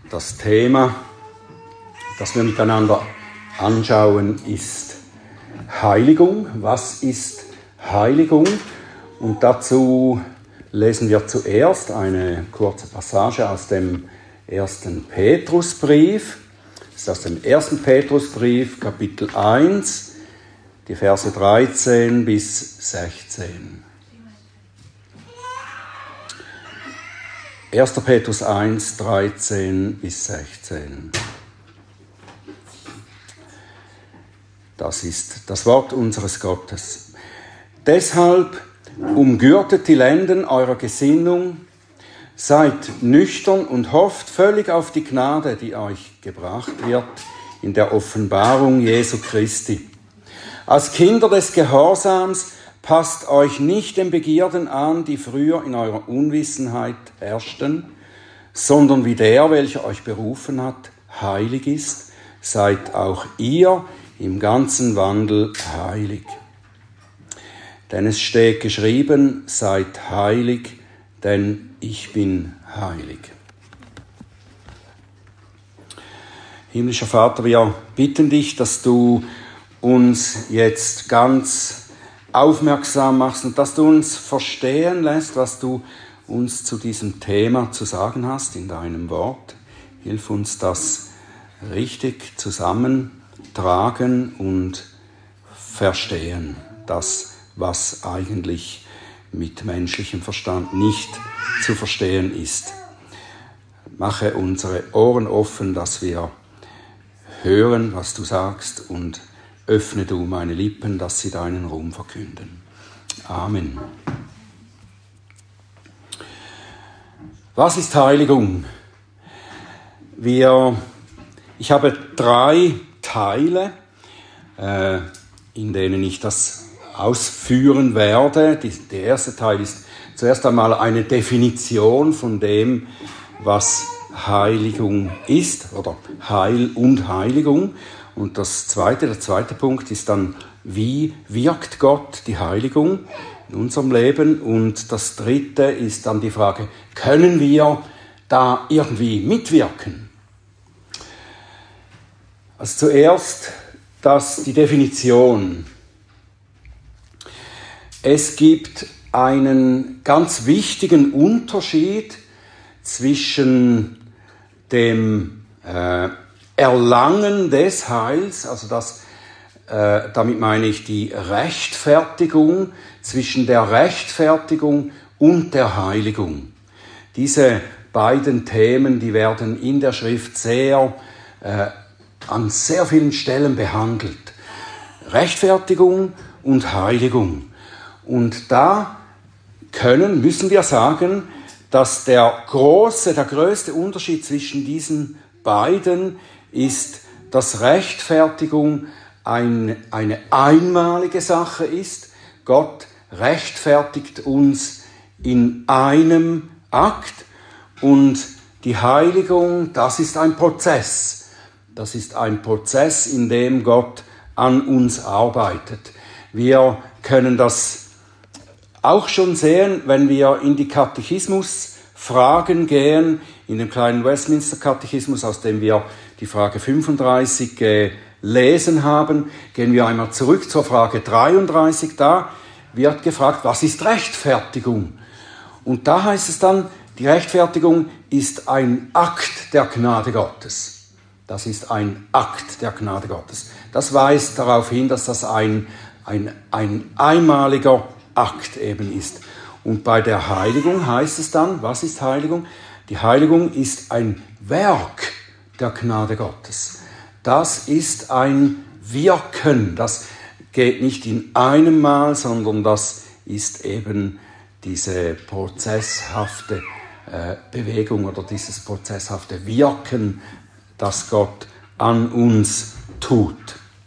Das Thema, das wir miteinander anschauen, ist Heiligung. Was ist Heiligung? Und dazu lesen wir zuerst eine kurze Passage aus dem 1. Petrusbrief. Das ist aus dem 1. Petrusbrief, Kapitel 1, die Verse 13 bis 16. 1. Petrus 1, 13 bis 16. Das ist das Wort unseres Gottes. Deshalb umgürtet die Lenden eurer Gesinnung, seid nüchtern und hofft völlig auf die Gnade, die euch gebracht wird in der Offenbarung Jesu Christi. Als Kinder des Gehorsams passt euch nicht den Begierden an, die früher in eurer Unwissenheit herrschten, sondern wie der, welcher euch berufen hat, heilig ist, seid auch ihr im ganzen Wandel heilig. Denn es steht geschrieben, seid heilig, denn ich bin heilig. Himmlischer Vater, wir bitten dich, dass du uns jetzt ganz aufmerksam machst und dass du uns verstehen lässt, was du uns zu diesem Thema zu sagen hast in deinem Wort. Hilf uns, das richtig zusammentragen und verstehen, das, was eigentlich mit menschlichem Verstand nicht zu verstehen ist. Mache unsere Ohren offen, dass wir hören, was du sagst, und öffne du meine Lippen, dass sie deinen Ruhm verkünden. Amen. Was ist Heiligung? Ich habe 3 Teile, in denen ich das ausführen werde. Der erste Teil ist zuerst einmal eine Definition von dem, was Heiligung ist, oder Heil und Heiligung. Und der zweite Punkt ist dann, wie wirkt Gott die Heiligung in unserem Leben? Und das dritte ist dann die Frage, können wir da irgendwie mitwirken? Also zuerst die Definition. Es gibt einen ganz wichtigen Unterschied zwischen dem Erlangen des Heils, also damit meine ich die Rechtfertigung, zwischen der Rechtfertigung und der Heiligung. Diese beiden Themen, die werden in der Schrift an sehr vielen Stellen behandelt. Rechtfertigung und Heiligung. Und da müssen wir sagen, dass der größte Unterschied zwischen diesen beiden ist, dass Rechtfertigung eine einmalige Sache ist. Gott rechtfertigt uns in einem Akt, und die Heiligung, das ist ein Prozess. Das ist ein Prozess, in dem Gott an uns arbeitet. Wir können das auch schon sehen, wenn wir in die Katechismusfragen gehen, in dem kleinen Westminster-Katechismus, aus dem wir die Frage 35 gelesen haben, gehen wir einmal zurück zur Frage 33. Da wird gefragt, was ist Rechtfertigung? Und da heißt es dann, die Rechtfertigung ist ein Akt der Gnade Gottes. Das ist ein Akt der Gnade Gottes. Das weist darauf hin, dass das ein einmaliger Akt eben ist. Und bei der Heiligung heißt es dann, was ist Heiligung? Die Heiligung ist ein Werk der Gnade Gottes. Das ist ein Wirken. Das geht nicht in einem Mal, sondern das ist eben diese prozesshafte Bewegung oder dieses prozesshafte Wirken, das Gott an uns tut.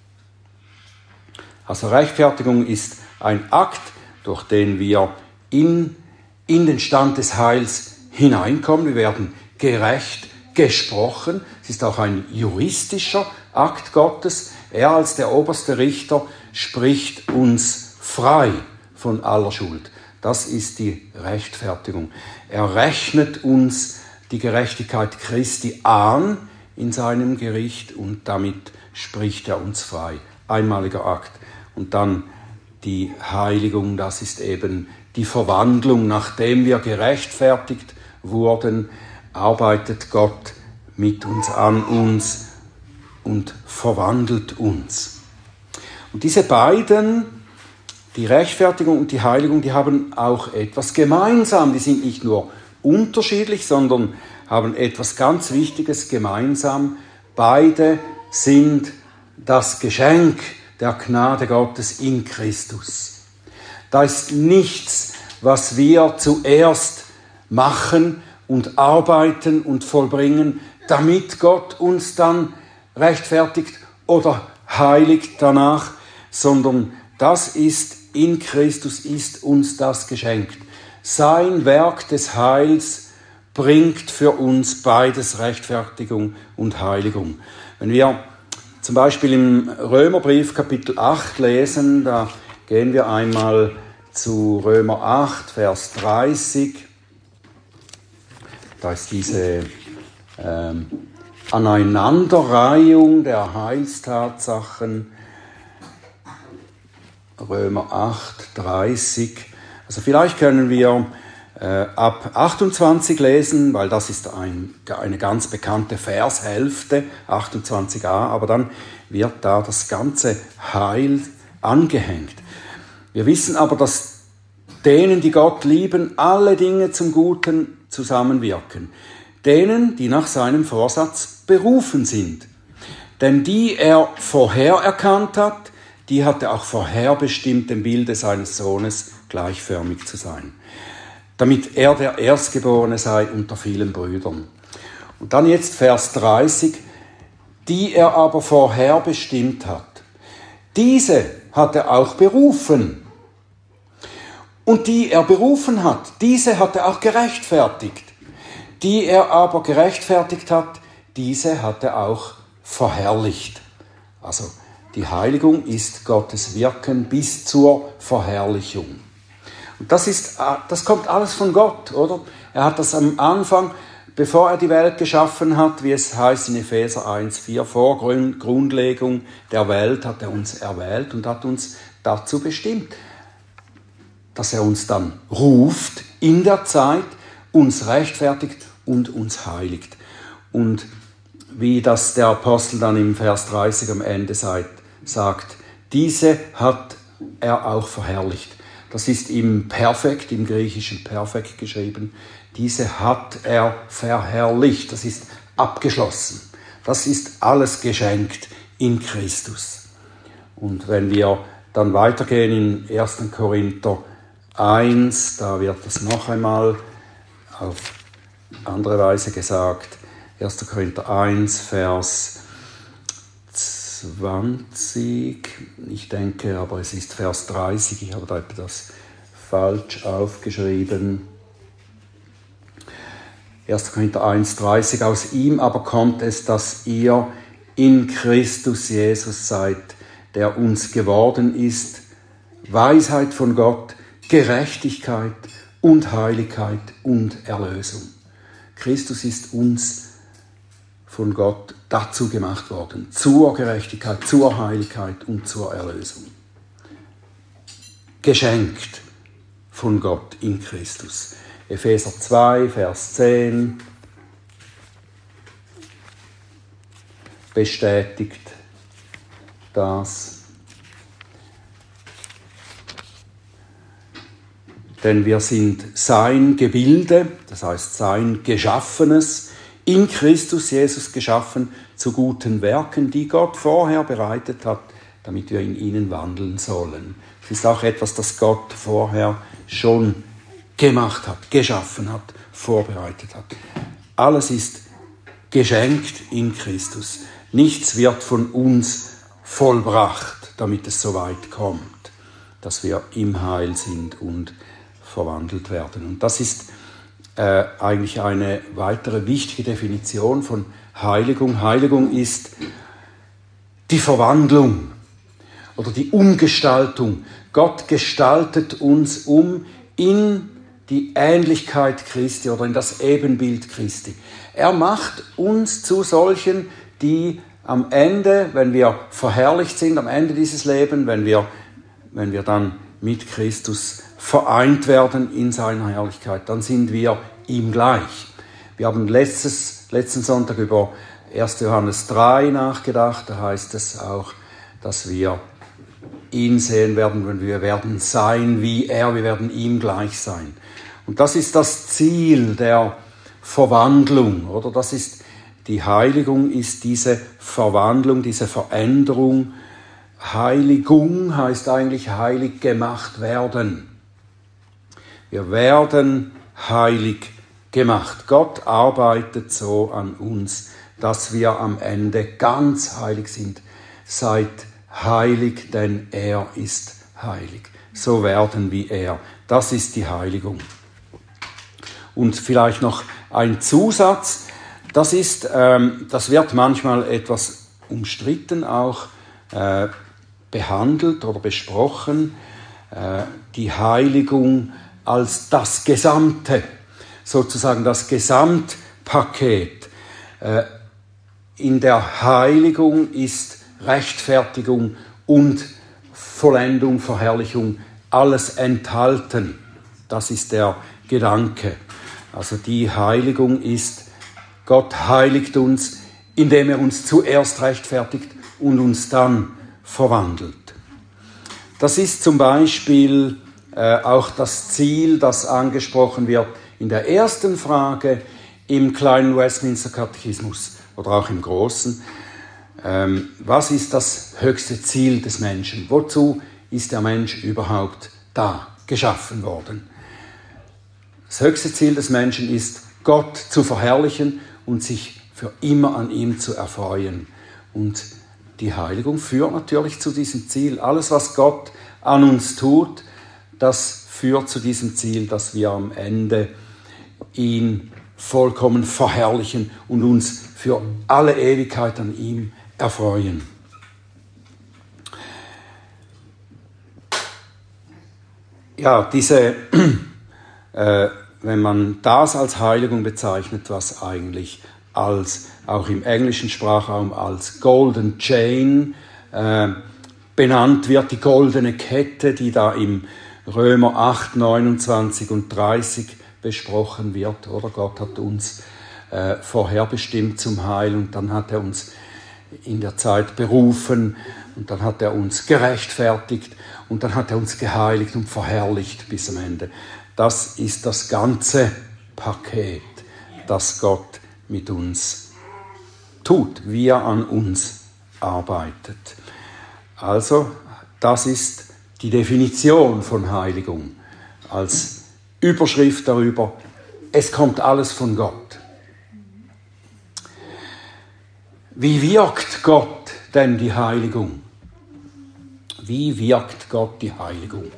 Also Rechtfertigung ist ein Akt, durch den wir in den Stand des Heils hineinkommen. Wir werden gerecht gesprochen. Es ist auch ein juristischer Akt Gottes. Er als der oberste Richter spricht uns frei von aller Schuld. Das ist die Rechtfertigung. Er rechnet uns die Gerechtigkeit Christi an in seinem Gericht und damit spricht er uns frei. Einmaliger Akt. Und dann die Heiligung, das ist eben die Verwandlung. Nachdem wir gerechtfertigt wurden, arbeitet Gott mit uns an uns und verwandelt uns. Und diese beiden, die Rechtfertigung und die Heiligung, die haben auch etwas gemeinsam. Die sind nicht nur unterschiedlich, sondern haben etwas ganz Wichtiges gemeinsam. Beide sind das Geschenk der Gnade Gottes in Christus. Da ist nichts, was wir zuerst machen und arbeiten und vollbringen, damit Gott uns dann rechtfertigt oder heiligt danach, sondern das ist in Christus, ist uns das geschenkt. Sein Werk des Heils bringt für uns beides, Rechtfertigung und Heiligung. Wenn wir zum Beispiel im Römerbrief Kapitel 8 lesen, da gehen wir einmal zu Römer 8, Vers 30. Da ist diese Aneinanderreihung der Heilstatsachen. Römer 8, 30. Also vielleicht können wir ab 28 lesen, weil das ist eine ganz bekannte Vershälfte, 28a, aber dann wird da das ganze Heil angehängt. Wir wissen aber, dass denen, die Gott lieben, alle Dinge zum Guten zusammenwirken. Denen, die nach seinem Vorsatz berufen sind. Denn die er vorher erkannt hat, die hat er auch vorherbestimmt, dem Bilde seines Sohnes gleichförmig zu sein, damit er der Erstgeborene sei unter vielen Brüdern. Und dann jetzt Vers 30, die er aber vorherbestimmt hat. Diese hat er auch berufen. Und die er berufen hat, diese hat er auch gerechtfertigt. Die er aber gerechtfertigt hat, diese hat er auch verherrlicht. Also die Heiligung ist Gottes Wirken bis zur Verherrlichung. Und das kommt alles von Gott, oder? Er hat das am Anfang, bevor er die Welt geschaffen hat, wie es heißt in Epheser 1,4, vor Grundlegung der Welt hat er uns erwählt und hat uns dazu bestimmt, dass er uns dann ruft in der Zeit, uns rechtfertigt und uns heiligt. Und wie das der Apostel dann im Vers 30 am Ende sagt, diese hat er auch verherrlicht. Das ist im Perfekt, im Griechischen Perfekt geschrieben. Diese hat er verherrlicht. Das ist abgeschlossen. Das ist alles geschenkt in Christus. Und wenn wir dann weitergehen in 1. Korinther 1, da wird das noch einmal auf andere Weise gesagt. 1. Korinther 1, Vers 20, ich denke, aber es ist Vers 30, ich habe da etwas falsch aufgeschrieben. 1. Korinther 1, 30, aus ihm aber kommt es, dass ihr in Christus Jesus seid, der uns geworden ist, Weisheit von Gott, Gerechtigkeit und Heiligkeit und Erlösung. Christus ist uns von Gott dazu gemacht worden, zur Gerechtigkeit, zur Heiligkeit und zur Erlösung. Geschenkt von Gott in Christus. Epheser 2, Vers 10 bestätigt das. Denn wir sind sein Gebilde, das heißt sein Geschaffenes, in Christus Jesus geschaffen zu guten Werken, die Gott vorher bereitet hat, damit wir in ihnen wandeln sollen. Es ist auch etwas, das Gott vorher schon gemacht hat, geschaffen hat, vorbereitet hat. Alles ist geschenkt in Christus. Nichts wird von uns vollbracht, damit es so weit kommt, dass wir im Heil sind und verwandelt werden. Und das ist eigentlich eine weitere wichtige Definition von Heiligung. Heiligung ist die Verwandlung oder die Umgestaltung. Gott gestaltet uns um in die Ähnlichkeit Christi oder in das Ebenbild Christi. Er macht uns zu solchen, die am Ende, wenn wir verherrlicht sind, am Ende dieses Lebens, wenn wir dann mit Christus vereint werden in seiner Herrlichkeit, dann sind wir ihm gleich. Wir haben letzten Sonntag über 1. Johannes 3 nachgedacht. Da heißt es auch, dass wir ihn sehen werden, wenn wir werden sein wie er, wir werden ihm gleich sein. Und das ist das Ziel der Verwandlung, oder? Das ist die Heiligung, ist diese Verwandlung, diese Veränderung. Heiligung heißt eigentlich heilig gemacht werden. Wir werden heilig gemacht. Gott arbeitet so an uns, dass wir am Ende ganz heilig sind. Seid heilig, denn er ist heilig. So werden wie er. Das ist die Heiligung. Und vielleicht noch ein Zusatz. Das wird manchmal etwas umstritten auch behandelt oder besprochen. Die Heiligung als das Gesamte, sozusagen das Gesamtpaket. In der Heiligung ist Rechtfertigung und Vollendung, Verherrlichung, alles enthalten. Das ist der Gedanke. Also die Heiligung ist, Gott heiligt uns, indem er uns zuerst rechtfertigt und uns dann verwandelt. Das ist zum Beispiel auch das Ziel, das angesprochen wird in der ersten Frage im kleinen Westminster Katechismus oder auch im großen. Was ist das höchste Ziel des Menschen? Wozu ist der Mensch überhaupt da, geschaffen worden? Das höchste Ziel des Menschen ist, Gott zu verherrlichen und sich für immer an ihm zu erfreuen. Und die Heiligung führt natürlich zu diesem Ziel. Alles, was Gott an uns tut, das führt zu diesem Ziel, dass wir am Ende ihn vollkommen verherrlichen und uns für alle Ewigkeit an ihm erfreuen. Ja, wenn man das als Heiligung bezeichnet, was eigentlich auch im englischen Sprachraum als Golden Chain benannt wird, die goldene Kette, die da im Römer 8, 29 und 30 besprochen wird, oder? Gott hat uns vorherbestimmt zum Heil und dann hat er uns in der Zeit berufen und dann hat er uns gerechtfertigt und dann hat er uns geheiligt und verherrlicht bis am Ende. Das ist das ganze Paket, das Gott mit uns tut, wie er an uns arbeitet. Also, das ist die Definition von Heiligung als Überschrift darüber, es kommt alles von Gott. Wie wirkt Gott denn die Heiligung? Wie wirkt Gott die Heiligung?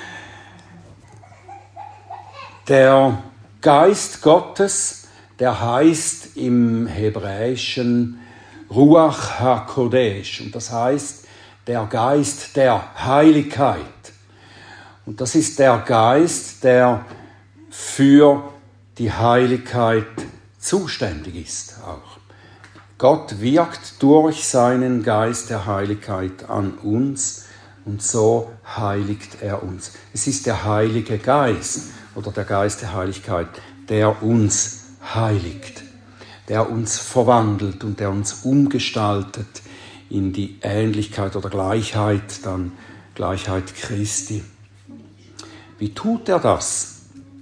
Der Geist Gottes, der heißt im Hebräischen Ruach HaKodesh. Und das heißt der Geist der Heiligkeit. Und das ist der Geist, der für die Heiligkeit zuständig ist auch. Gott wirkt durch seinen Geist der Heiligkeit an uns und so heiligt er uns. Es ist der Heilige Geist oder der Geist der Heiligkeit, der uns heiligt, der uns verwandelt und der uns umgestaltet in die Ähnlichkeit oder Gleichheit, dann Gleichheit Christi. Wie tut er das?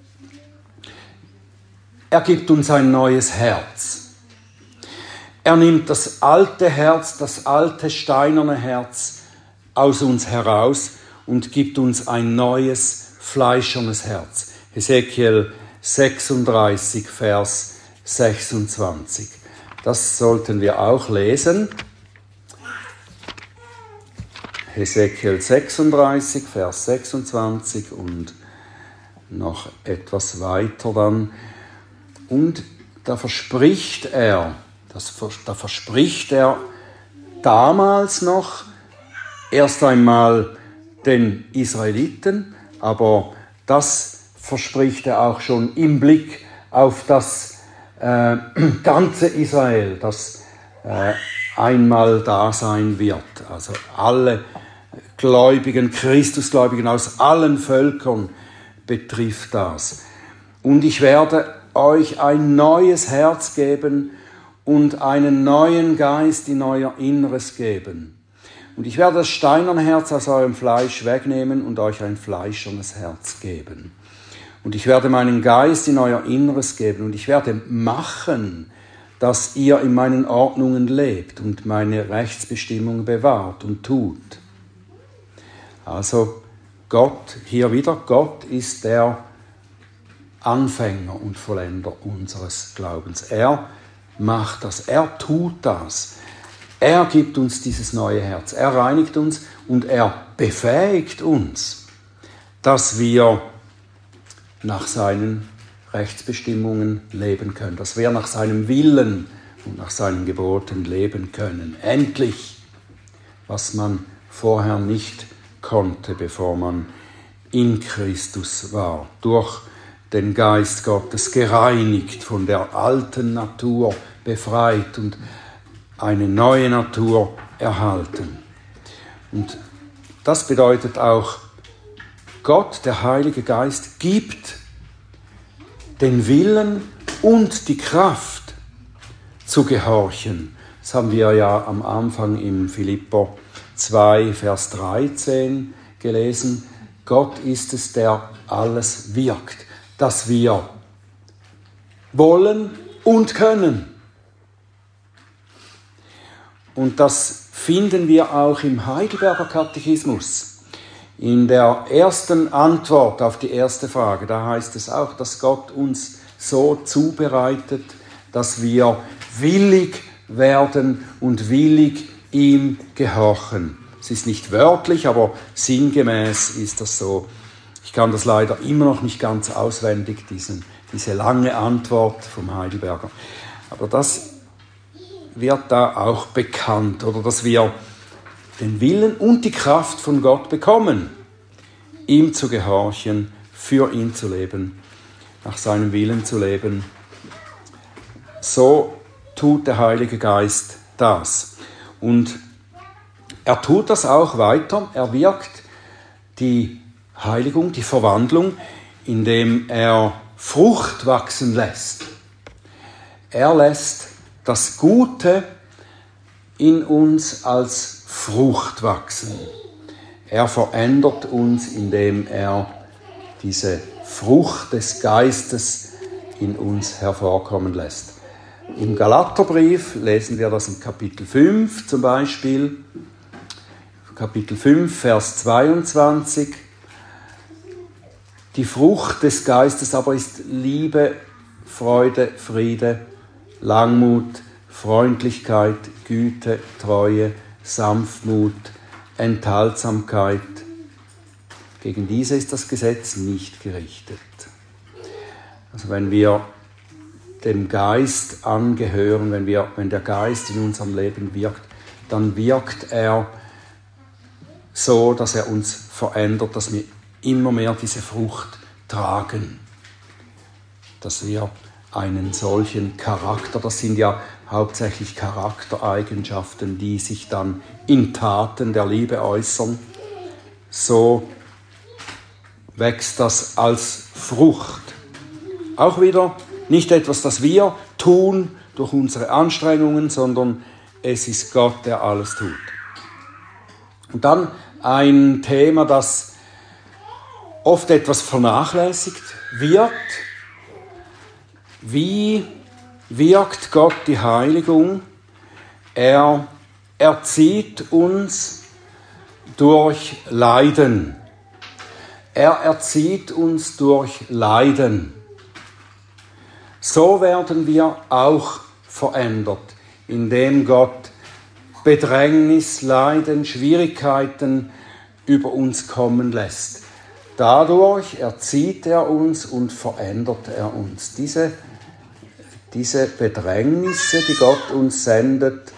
Er gibt uns ein neues Herz. Er nimmt das alte Herz, das alte steinerne Herz aus uns heraus und gibt uns ein neues fleischernes Herz. Hesekiel 36, Vers 26. Das sollten wir auch lesen. Hesekiel 36, Vers 26 und noch etwas weiter dann. Und da verspricht er damals noch erst einmal den Israeliten, aber das verspricht er auch schon im Blick auf das ganze Israel, das einmal da sein wird. Also alle Gläubigen, Christusgläubigen aus allen Völkern betrifft das. Und ich werde euch ein neues Herz geben und einen neuen Geist in euer Inneres geben. Und ich werde das steinerne Herz aus eurem Fleisch wegnehmen und euch ein fleischernes Herz geben. Und ich werde meinen Geist in euer Inneres geben und ich werde machen, dass ihr in meinen Ordnungen lebt und meine Rechtsbestimmungen bewahrt und tut. Also Gott, hier wieder, Gott ist der Anfänger und Vollender unseres Glaubens. Er macht das, er tut das. Er gibt uns dieses neue Herz, er reinigt uns und er befähigt uns, dass wir nach seinen Rechtsbestimmungen leben können, dass wir nach seinem Willen und nach seinen Geboten leben können. Endlich, was man vorher nicht konnte, bevor man in Christus war, durch den Geist Gottes gereinigt, von der alten Natur befreit und eine neue Natur erhalten. Und das bedeutet auch, Gott, der Heilige Geist, gibt den Willen und die Kraft zu gehorchen. Das haben wir ja am Anfang im Philipper 2, Vers 13 gelesen. Gott ist es, der alles wirkt, dass wir wollen und können. Und das finden wir auch im Heidelberger Katechismus. In der ersten Antwort auf die erste Frage, da heißt es auch, dass Gott uns so zubereitet, dass wir willig werden und willig ihm gehorchen. Es ist nicht wörtlich, aber sinngemäß ist das so. Ich kann das leider immer noch nicht ganz auswendig, diese lange Antwort vom Heidelberger. Aber das wird da auch bekannt, oder dass wir den Willen und die Kraft von Gott bekommen, ihm zu gehorchen, für ihn zu leben, nach seinem Willen zu leben. So tut der Heilige Geist das. Und er tut das auch weiter. Er wirkt die Heiligung, die Verwandlung, indem er Frucht wachsen lässt. Er lässt das Gute in uns als Frucht wachsen. Er verändert uns, indem er diese Frucht des Geistes in uns hervorkommen lässt. Im Galaterbrief lesen wir das in Kapitel 5 zum Beispiel. Kapitel 5, Vers 22. Die Frucht des Geistes aber ist Liebe, Freude, Friede, Langmut, Freundlichkeit, Güte, Treue, Sanftmut, Enthaltsamkeit. Gegen diese ist das Gesetz nicht gerichtet. Also wenn wir dem Geist angehören, wenn der Geist in unserem Leben wirkt, dann wirkt er so, dass er uns verändert, dass wir immer mehr diese Frucht tragen. Dass wir einen solchen Charakter, das sind ja hauptsächlich Charaktereigenschaften, die sich dann in Taten der Liebe äußern, so wächst das als Frucht. Auch wieder nicht etwas, das wir tun durch unsere Anstrengungen, sondern es ist Gott, der alles tut. Und dann ein Thema, das oft etwas vernachlässigt wird. Wie wirkt Gott die Heiligung? Er erzieht uns durch Leiden. Er erzieht uns durch Leiden. So werden wir auch verändert, indem Gott Bedrängnis, Leiden, Schwierigkeiten über uns kommen lässt. Dadurch erzieht er uns und verändert er uns. Diese Bedrängnisse, die Gott uns sendet,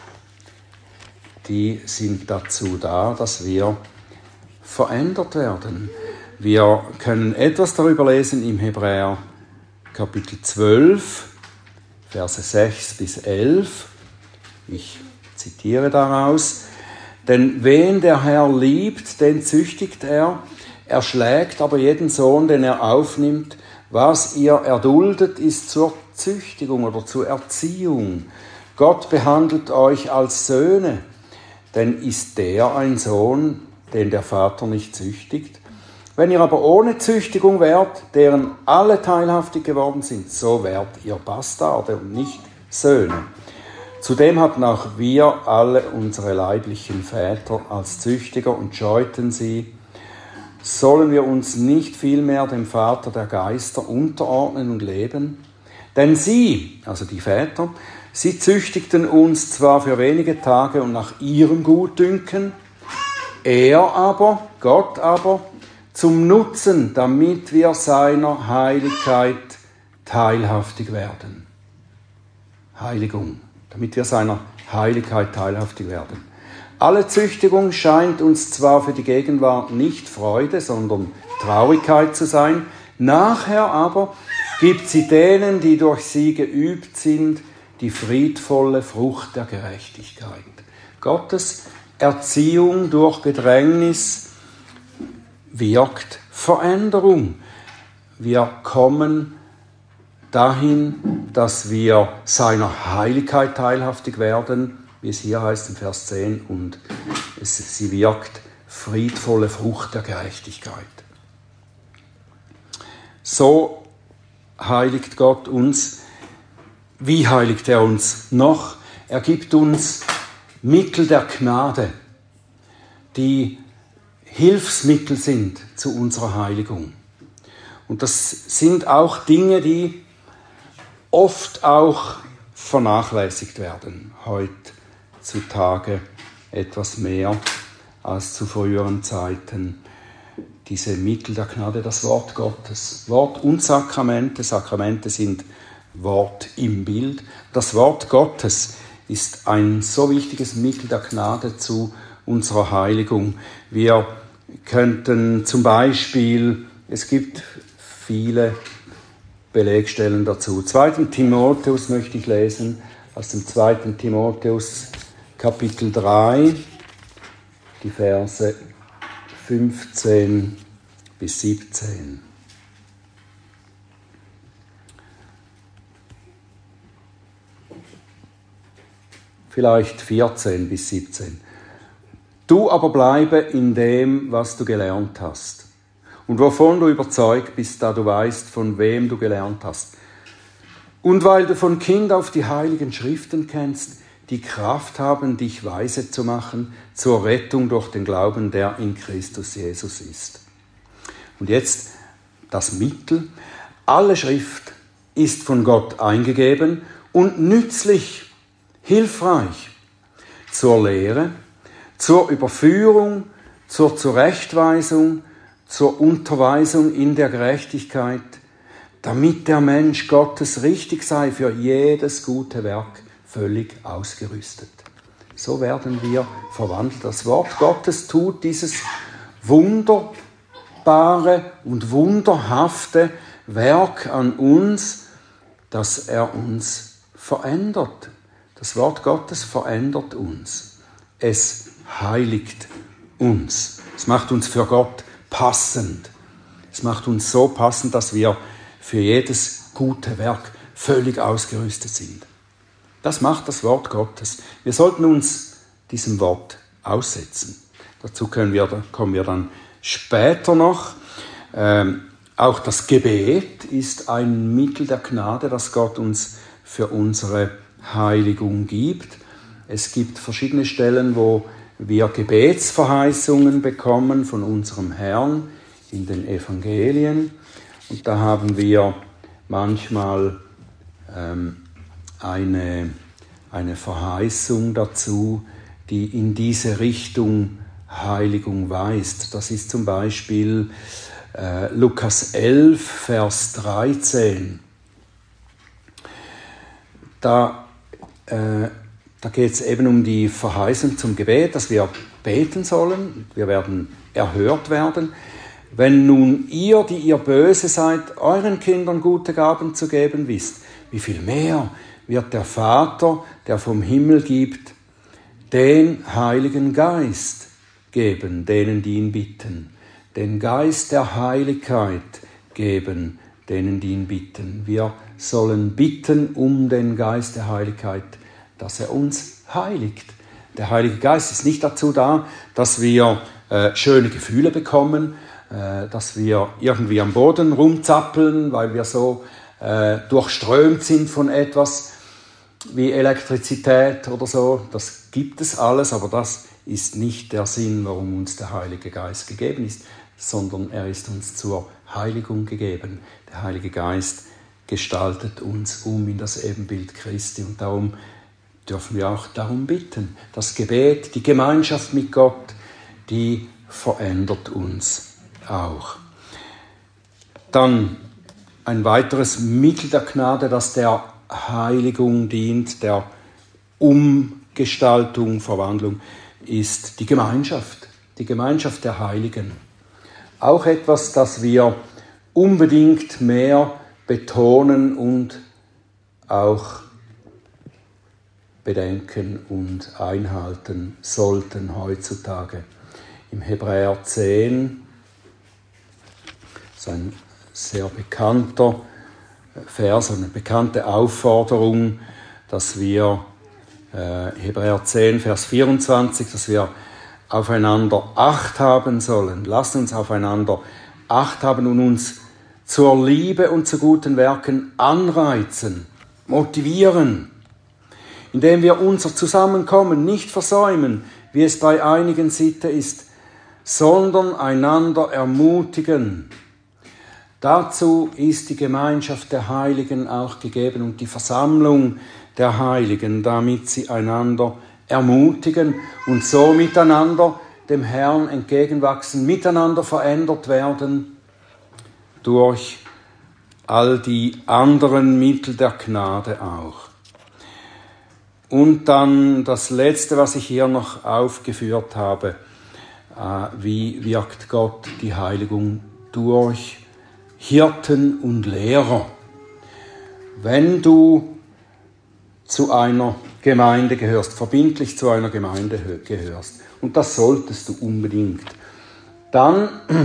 die sind dazu da, dass wir verändert werden. Wir können etwas darüber lesen im Hebräer Kapitel 12, Verse 6 bis 11. Ich zitiere daraus. Denn wen der Herr liebt, den züchtigt er. Er schlägt aber jeden Sohn, den er aufnimmt. Was ihr erduldet, ist zur Züchtigung oder zur Erziehung. Gott behandelt euch als Söhne. Denn ist der ein Sohn, den der Vater nicht züchtigt? Wenn ihr aber ohne Züchtigung wärt, deren alle teilhaftig geworden sind, so wärt ihr Bastarde und nicht Söhne. Zudem hatten auch wir alle unsere leiblichen Väter als Züchtiger und scheuten sie. Sollen wir uns nicht vielmehr dem Vater der Geister unterordnen und leben? Denn sie, also die Väter, sie züchtigten uns zwar für wenige Tage und nach ihrem Gutdünken, er aber, Gott aber, zum Nutzen, damit wir seiner Heiligkeit teilhaftig werden. Heiligung, damit wir seiner Heiligkeit teilhaftig werden. Alle Züchtigung scheint uns zwar für die Gegenwart nicht Freude, sondern Traurigkeit zu sein, nachher aber gibt sie denen, die durch sie geübt sind, die friedvolle Frucht der Gerechtigkeit. Gottes Erziehung durch Bedrängnis wirkt Veränderung. Wir kommen dahin, dass wir seiner Heiligkeit teilhaftig werden, wie es hier heißt im Vers 10, und sie wirkt friedvolle Frucht der Gerechtigkeit. So heiligt Gott uns. Wie heiligt er uns noch? Er gibt uns Mittel der Gnade, die Hilfsmittel sind zu unserer Heiligung. Und das sind auch Dinge, die oft auch vernachlässigt werden, heutzutage etwas mehr als zu früheren Zeiten. Diese Mittel der Gnade, das Wort Gottes. Wort und Sakramente. Sakramente sind Wort im Bild. Das Wort Gottes ist ein so wichtiges Mittel der Gnade zu unserer Heiligung. Wir könnten zum Beispiel, es gibt viele Belegstellen dazu. 2. Timotheus möchte ich lesen, aus dem 2. Timotheus Kapitel 3, die Verse 15 bis 17. Vielleicht 14 bis 17. Du aber bleibe in dem, was du gelernt hast und wovon du überzeugt bist, da du weißt, von wem du gelernt hast. Und weil du von Kind auf die heiligen Schriften kennst, die Kraft haben, dich weise zu machen zur Rettung durch den Glauben, der in Christus Jesus ist. Und jetzt das Mittel. Alle Schrift ist von Gott eingegeben und nützlich, hilfreich zur Lehre, zur Überführung, zur Zurechtweisung, zur Unterweisung in der Gerechtigkeit, damit der Mensch Gottes richtig sei, für jedes gute Werk völlig ausgerüstet. So werden wir verwandelt. Das Wort Gottes tut dieses wunderbare und wunderhafte Werk an uns, dass er uns verändert. Das Wort Gottes verändert uns. Es heiligt uns. Es macht uns für Gott passend. Es macht uns so passend, dass wir für jedes gute Werk völlig ausgerüstet sind. Das macht das Wort Gottes. Wir sollten uns diesem Wort aussetzen. Dazu kommen wir dann später noch. Auch das Gebet ist ein Mittel der Gnade, das Gott uns für unsere Heiligung gibt. Es gibt verschiedene Stellen, wo wir Gebetsverheißungen bekommen von unserem Herrn in den Evangelien. Und da haben wir manchmal eine Verheißung dazu, die in diese Richtung Heiligung weist. Das ist zum Beispiel Lukas 11, Vers 13. Da geht es eben um die Verheißung zum Gebet, dass wir beten sollen. Wir werden erhört werden. wenn nun ihr, die ihr böse seid, euren Kindern gute Gaben zu geben wisst, wie viel mehr wird der Vater, der vom Himmel gibt, den Heiligen Geist geben, denen, die ihn bitten. Den Geist der Heiligkeit geben, denen, die ihn bitten. Wir sollen bitten um den Geist der Heiligkeit, dass er uns heiligt. Der Heilige Geist ist nicht dazu da, dass wir schöne Gefühle bekommen, dass wir irgendwie am Boden rumzappeln, weil wir so durchströmt sind von etwas wie Elektrizität oder so. Das gibt es alles, aber das ist nicht der Sinn, warum uns der Heilige Geist gegeben ist, sondern er ist uns zur Heiligung gegeben. Der Heilige Geist gestaltet uns in das Ebenbild Christi und darum dürfen wir auch darum bitten. Das Gebet, die Gemeinschaft mit Gott, die verändert uns auch. Dann ein weiteres Mittel der Gnade, das der Heiligung dient, der Umgestaltung, Verwandlung, ist die Gemeinschaft der Heiligen. Auch etwas, das wir unbedingt mehr betonen und auch bedenken und einhalten sollten heutzutage. Im Hebräer 10, das ist ein sehr bekannter Vers, eine bekannte Aufforderung, dass wir, Hebräer 10, Vers 24, dass wir aufeinander Acht haben sollen. Lasst uns aufeinander Acht haben und uns zur Liebe und zu guten Werken anreizen, motivieren, indem wir unser Zusammenkommen nicht versäumen, wie es bei einigen Sitte ist, sondern einander ermutigen. Dazu ist die Gemeinschaft der Heiligen auch gegeben und die Versammlung der Heiligen, damit sie einander ermutigen und so miteinander dem Herrn entgegenwachsen, miteinander verändert werden durch all die anderen Mittel der Gnade auch. Und dann das Letzte, was ich hier noch aufgeführt habe, wie wirkt Gott die Heiligung durch Hirten und Lehrer. Wenn du zu einer Gemeinde gehörst, verbindlich zu einer Gemeinde gehörst, und das solltest du unbedingt, dann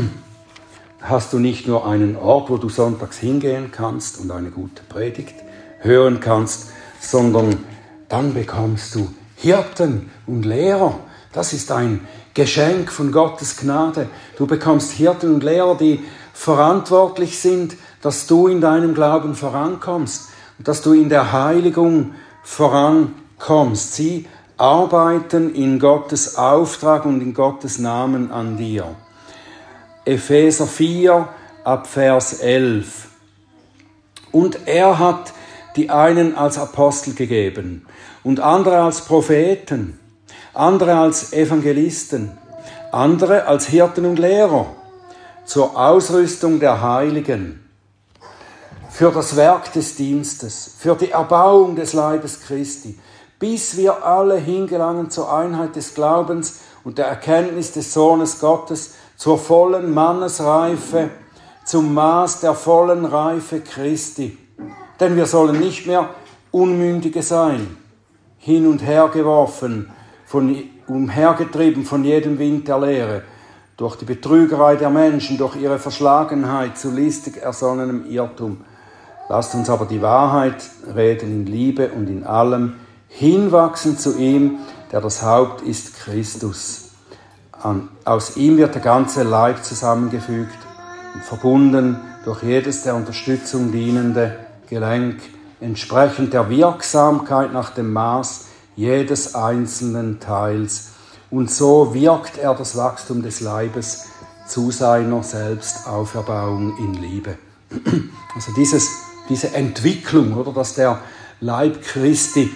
hast du nicht nur einen Ort, wo du sonntags hingehen kannst und eine gute Predigt hören kannst, sondern dann bekommst du Hirten und Lehrer. Das ist ein Geschenk von Gottes Gnade. Du bekommst Hirten und Lehrer, die verantwortlich sind, dass du in deinem Glauben vorankommst und dass du in der Heiligung vorankommst. Sie arbeiten in Gottes Auftrag und in Gottes Namen an dir. Epheser 4 ab Vers 11. Und er hat die einen als Apostel gegeben und andere als Propheten, andere als Evangelisten, andere als Hirten und Lehrer, zur Ausrüstung der Heiligen, für das Werk des Dienstes, für die Erbauung des Leibes Christi, bis wir alle hingelangen zur Einheit des Glaubens und der Erkenntnis des Sohnes Gottes, zur vollen Mannesreife, zum Maß der vollen Reife Christi. Denn wir sollen nicht mehr Unmündige sein, hin und her geworfen, umhergetrieben von jedem Wind der Lehre, durch die Betrügerei der Menschen, durch ihre Verschlagenheit zu listig ersonnenem Irrtum. Lasst uns aber die Wahrheit reden in Liebe und in allem, hinwachsen zu ihm, der das Haupt ist, Christus. Aus ihm wird der ganze Leib zusammengefügt und verbunden durch jedes der Unterstützung dienende Gelenk, entsprechend der Wirksamkeit nach dem Maß jedes einzelnen Teils. Und so wirkt er das Wachstum des Leibes zu seiner Selbstauferbauung in Liebe. Also diese Entwicklung, oder, dass der Leib Christi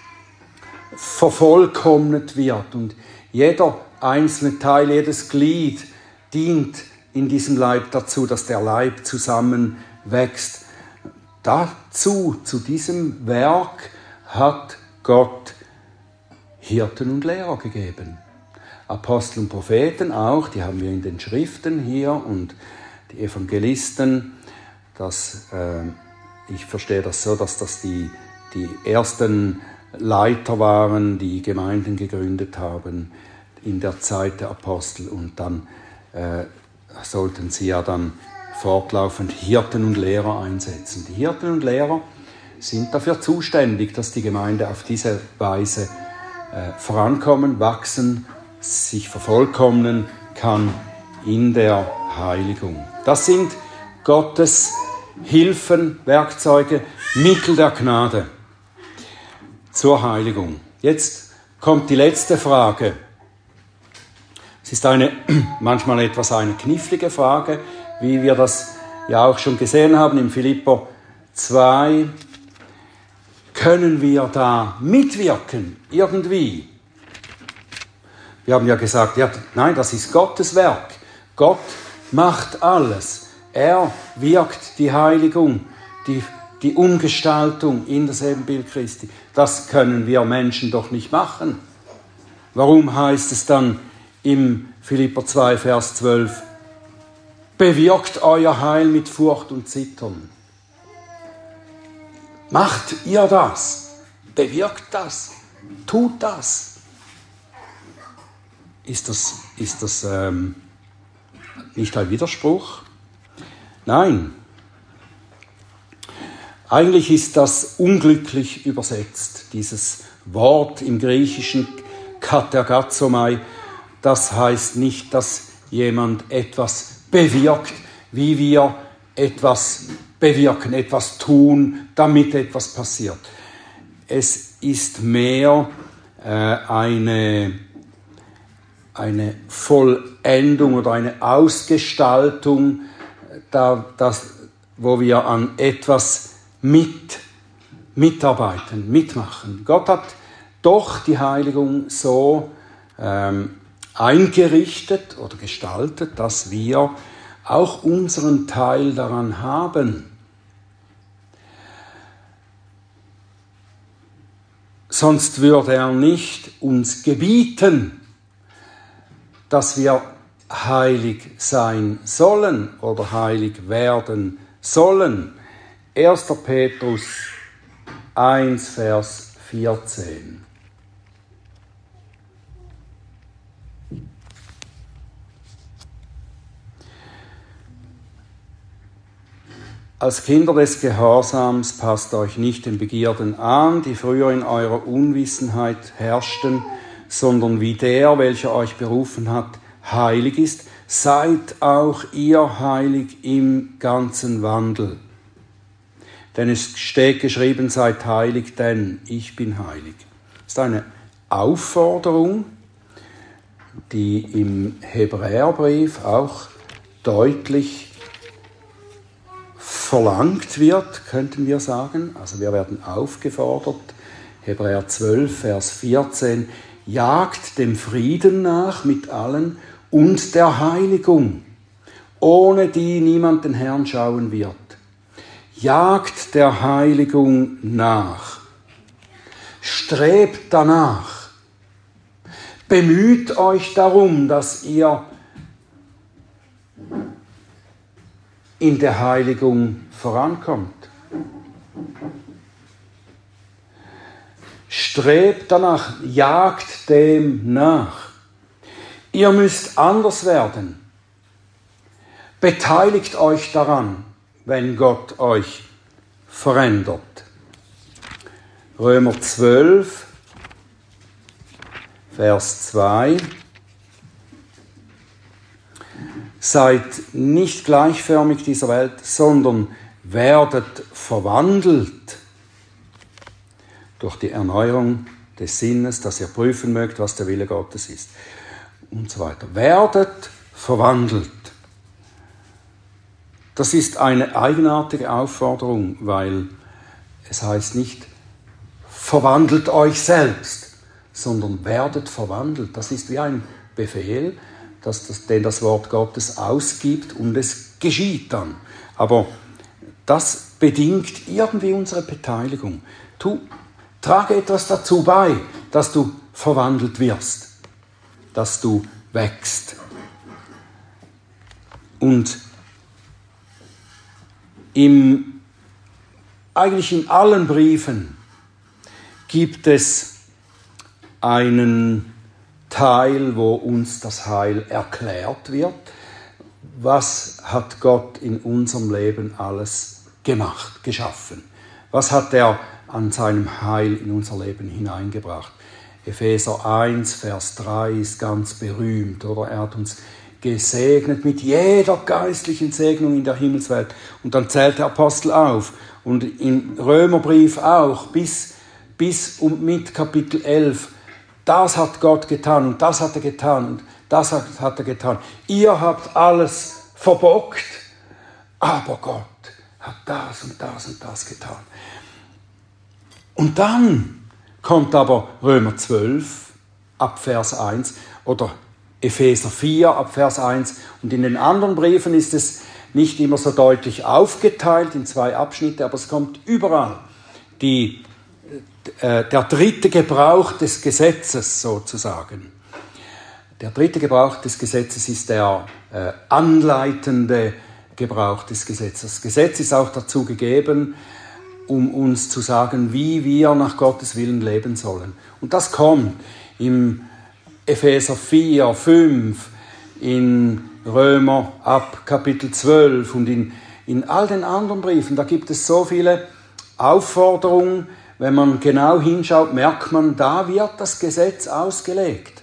vervollkommnet wird und jeder einzelne Teil, jedes Glied dient in diesem Leib dazu, dass der Leib zusammenwächst. Zu diesem Werk hat Gott Hirten und Lehrer gegeben. Apostel und Propheten auch, die haben wir in den Schriften hier und die Evangelisten, ich verstehe das so, dass das die ersten Leiter waren, die Gemeinden gegründet haben in der Zeit der Apostel und dann sollten sie ja dann fortlaufend Hirten und Lehrer einsetzen. Die Hirten und Lehrer sind dafür zuständig, dass die Gemeinde auf diese Weise vorankommen, wachsen, sich vervollkommnen kann in der Heiligung. Das sind Gottes Hilfen, Werkzeuge, Mittel der Gnade zur Heiligung. Jetzt kommt die letzte Frage. Es ist manchmal etwas eine knifflige Frage, wie wir das ja auch schon gesehen haben im Philipper 2. Können wir da mitwirken, irgendwie? Wir haben ja gesagt, nein, das ist Gottes Werk. Gott macht alles. Er wirkt die Heiligung, die Umgestaltung in das Ebenbild Christi. Das können wir Menschen doch nicht machen. Warum heißt es dann im Philipper 2, Vers 12, bewirkt euer Heil mit Furcht und Zittern? Macht ihr das? Bewirkt das? Tut das? Ist das nicht ein Widerspruch? Nein. Eigentlich ist das unglücklich übersetzt, dieses Wort im Griechischen katergazomai. Das heißt nicht, dass jemand etwas bewirkt, wie wir etwas bewirken, etwas tun, damit etwas passiert. Es ist mehr eine Vollendung oder eine Ausgestaltung, wo wir an etwas mitarbeiten, mitmachen. Gott hat doch die Heiligung so eingerichtet oder gestaltet, dass wir auch unseren Teil daran haben. Sonst würde er nicht uns gebieten, dass wir heilig sein sollen oder heilig werden sollen. 1. Petrus 1, Vers 14. Als Kinder des Gehorsams passt euch nicht den Begierden an, die früher in eurer Unwissenheit herrschten, sondern wie der, welcher euch berufen hat, heilig ist, seid auch ihr heilig im ganzen Wandel. Denn es steht geschrieben, seid heilig, denn ich bin heilig. Das ist eine Aufforderung, die im Hebräerbrief auch deutlich verlangt wird, könnten wir sagen. Also wir werden aufgefordert, Hebräer 12, Vers 14, jagt dem Frieden nach mit allen und der Heiligung, ohne die niemand den Herrn schauen wird. Jagt der Heiligung nach. Strebt danach. Bemüht euch darum, dass ihr in der Heiligung vorankommt. Strebt danach, jagt dem nach. Ihr müsst anders werden. Beteiligt euch daran, wenn Gott euch verändert. Römer 12, Vers 2. Seid nicht gleichförmig dieser Welt, sondern werdet verwandelt durch die Erneuerung des Sinnes, dass ihr prüfen mögt, was der Wille Gottes ist. Und so weiter. Werdet verwandelt. Das ist eine eigenartige Aufforderung, weil es heißt nicht, verwandelt euch selbst, sondern werdet verwandelt. Das ist wie ein Befehl, den das Wort Gottes ausgibt und es geschieht dann. Aber das bedingt irgendwie unsere Beteiligung. Trage etwas dazu bei, dass du verwandelt wirst. dass du wächst. Und eigentlich in allen Briefen gibt es einen Teil, wo uns das Heil erklärt wird. Was hat Gott in unserem Leben alles gemacht, geschaffen? Was hat er an seinem Heil in unser Leben hineingebracht? Epheser 1, Vers 3 ist ganz berühmt, oder? Er hat uns gesegnet mit jeder geistlichen Segnung in der Himmelswelt. Und dann zählt der Apostel auf. Und im Römerbrief auch, bis und mit Kapitel 11. Das hat Gott getan und das hat er getan und das hat er getan. Ihr habt alles verbockt, aber Gott hat das und das und das getan. Und dann kommt aber Römer 12 ab Vers 1 oder Epheser 4 ab Vers 1. Und in den anderen Briefen ist es nicht immer so deutlich aufgeteilt in 2 Abschnitte, aber es kommt überall der dritte Gebrauch des Gesetzes sozusagen. Der dritte Gebrauch des Gesetzes ist der anleitende Gebrauch des Gesetzes. Das Gesetz ist auch dazu gegeben, um uns zu sagen, wie wir nach Gottes Willen leben sollen. Und das kommt im Epheser 4, 5, in Römer ab Kapitel 12 und in all den anderen Briefen. Da gibt es so viele Aufforderungen. Wenn man genau hinschaut, merkt man, da wird das Gesetz ausgelegt.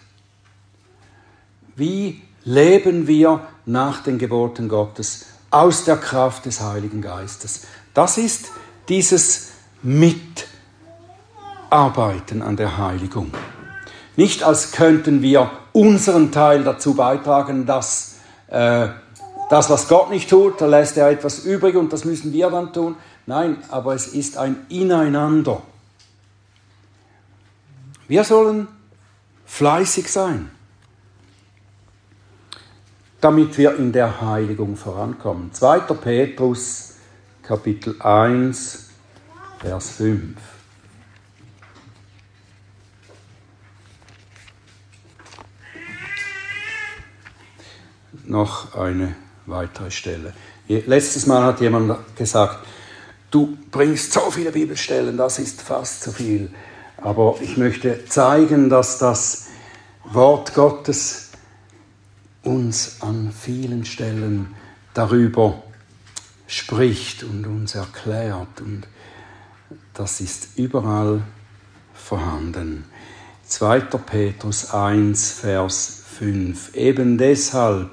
Wie leben wir nach den Geboten Gottes aus der Kraft des Heiligen Geistes? Das ist dieses Mitarbeiten an der Heiligung. Nicht als könnten wir unseren Teil dazu beitragen, dass das, was Gott nicht tut, da lässt er etwas übrig und das müssen wir dann tun. Nein, aber es ist ein Ineinander. Wir sollen fleißig sein, damit wir in der Heiligung vorankommen. 2. Petrus, Kapitel 1, Vers 5. Noch eine weitere Stelle. Letztes Mal hat jemand gesagt, du bringst so viele Bibelstellen, das ist fast zu viel. Aber ich möchte zeigen, dass das Wort Gottes uns an vielen Stellen darüber spricht und uns erklärt. Und das ist überall vorhanden. 2. Petrus 1, Vers 5. Eben deshalb,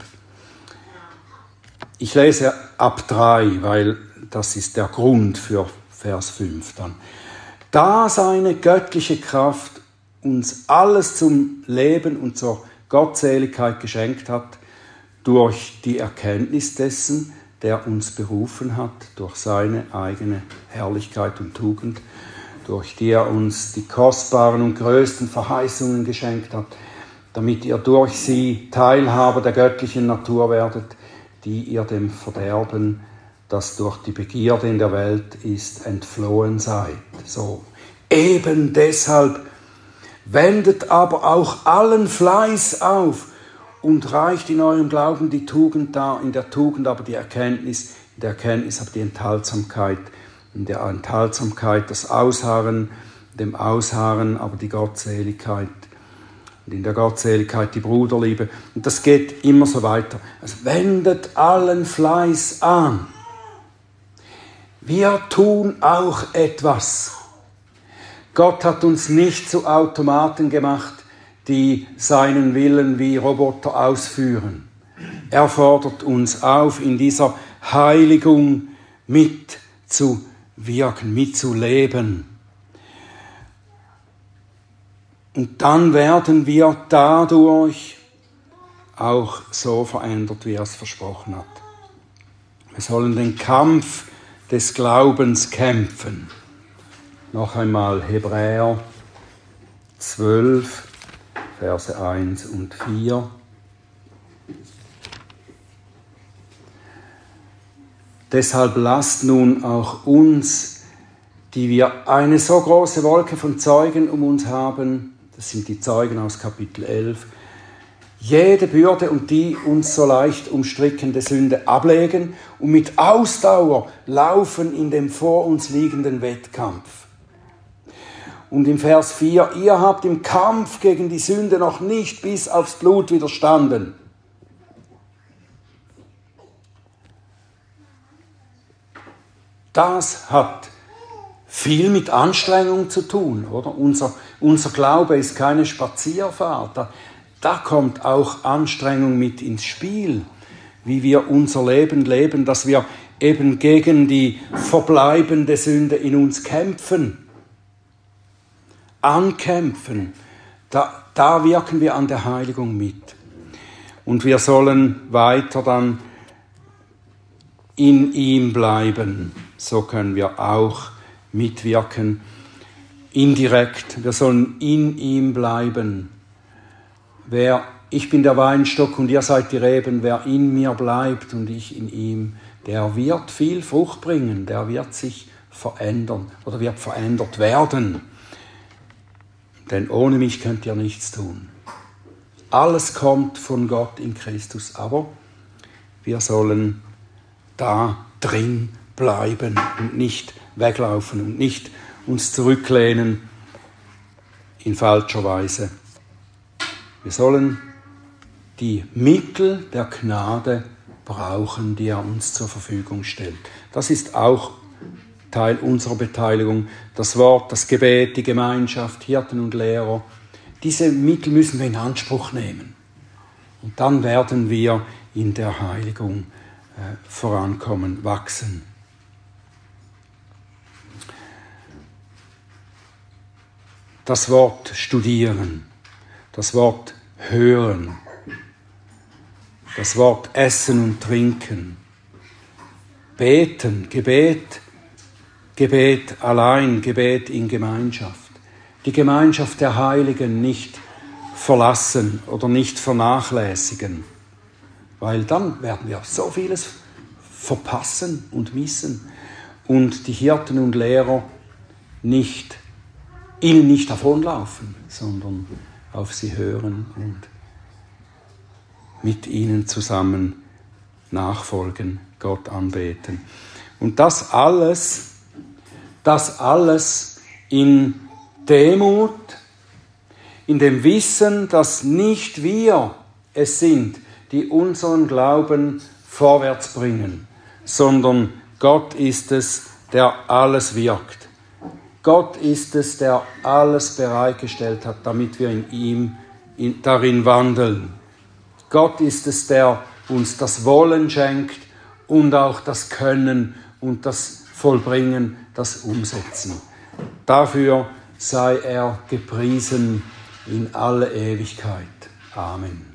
ich lese ab 3, weil das ist der Grund für Vers 5 dann. Da seine göttliche Kraft uns alles zum Leben und zur Gottseligkeit geschenkt hat, durch die Erkenntnis dessen, der uns berufen hat, durch seine eigene Herrlichkeit und Tugend, durch die er uns die kostbaren und größten Verheißungen geschenkt hat, damit ihr durch sie Teilhaber der göttlichen Natur werdet, die ihr dem Verderben, das durch die Begierde in der Welt ist, entflohen seid. So. Eben deshalb wendet aber auch allen Fleiß auf und reicht in eurem Glauben die Tugend dar, in der Tugend aber die Erkenntnis, in der Erkenntnis aber die Enthaltsamkeit, in der Enthaltsamkeit das Ausharren, dem Ausharren aber die Gottseligkeit und in der Gottseligkeit die Bruderliebe. Und das geht immer so weiter. Also wendet allen Fleiß an. Wir tun auch etwas. Gott hat uns nicht zu Automaten gemacht, die seinen Willen wie Roboter ausführen. Er fordert uns auf, in dieser Heiligung mitzuwirken, mitzuleben. Und dann werden wir dadurch auch so verändert, wie er es versprochen hat. Wir sollen den Kampf des Glaubens kämpfen. Noch einmal Hebräer 12, Verse 1 und 4. Deshalb lasst nun auch uns, die wir eine so große Wolke von Zeugen um uns haben, das sind die Zeugen aus Kapitel 11, jede Bürde und die uns so leicht umstrickende Sünde ablegen und mit Ausdauer laufen in dem vor uns liegenden Wettkampf. Und im Vers 4, ihr habt im Kampf gegen die Sünde noch nicht bis aufs Blut widerstanden. Das hat viel mit Anstrengung zu tun, oder? Unser Glaube ist keine Spazierfahrt. Da kommt auch Anstrengung mit ins Spiel, wie wir unser Leben leben, dass wir eben gegen die verbleibende Sünde in uns kämpfen. Ankämpfen. Da wirken wir an der Heiligung mit. Und wir sollen weiter dann in ihm bleiben. So können wir auch mitwirken, indirekt. Wir sollen in ihm bleiben. Ich bin der Weinstock und ihr seid die Reben. Wer in mir bleibt und ich in ihm, der wird viel Frucht bringen. Der wird sich verändern oder wird verändert werden. Denn ohne mich könnt ihr nichts tun. Alles kommt von Gott in Christus, aber wir sollen da drin bleiben und nicht weglaufen und nicht uns zurücklehnen in falscher Weise. Wir sollen die Mittel der Gnade brauchen, die er uns zur Verfügung stellt. Das ist auch Teil unserer Beteiligung. Das Wort, das Gebet, die Gemeinschaft, Hirten und Lehrer. Diese Mittel müssen wir in Anspruch nehmen. Und dann werden wir in der Heiligung vorankommen, wachsen. Das Wort studieren, das Wort hören, das Wort essen und trinken, beten, Gebet allein, Gebet in Gemeinschaft. Die Gemeinschaft der Heiligen nicht verlassen oder nicht vernachlässigen, weil dann werden wir so vieles verpassen und missen und die Hirten und Lehrer ihnen nicht davonlaufen, sondern auf sie hören und mit ihnen zusammen nachfolgen, Gott anbeten. Und das alles in Demut, in dem Wissen, dass nicht wir es sind, die unseren Glauben vorwärts bringen, sondern Gott ist es, der alles wirkt. Gott ist es, der alles bereitgestellt hat, damit wir in ihm darin wandeln. Gott ist es, der uns das Wollen schenkt und auch das Können und das Vollbringen, das Umsetzen. Dafür sei er gepriesen in alle Ewigkeit. Amen.